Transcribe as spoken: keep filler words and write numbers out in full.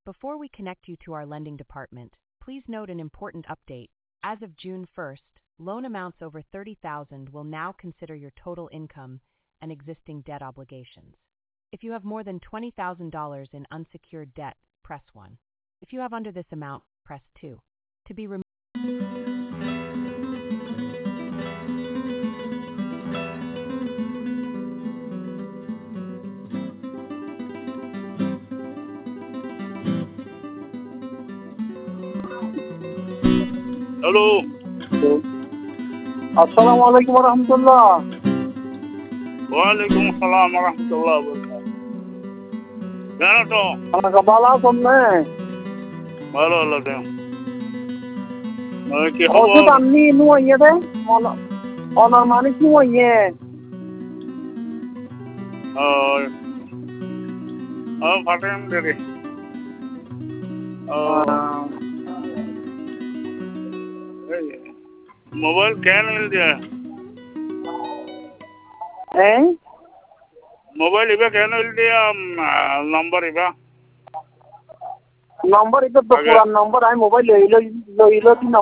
Before we connect you to our lending department, please note an important update. As of June first, loan amounts over thirty thousand dollars will now consider your total income and existing debt obligations. If you have more than twenty thousand dollars in unsecured debt, press one. If you have under this amount, press two. To be removed. Hello अस्सलाम वालेकुम रहमतुल्लाह। वालेकुम सलाम रहमतुल्लाह वबरकातुहू। जाना तो ana kabala somne ভালো লাগে মানে কি osu খবর tanni nu aye de ona ona mani ki aye আর আর ফাটেন দেরে मोबाइल क्या मिल दिया eh मोबाइल इबा क्या मिल दिया नंबर इबा number itu to puran number ai mobile lo lo lo ti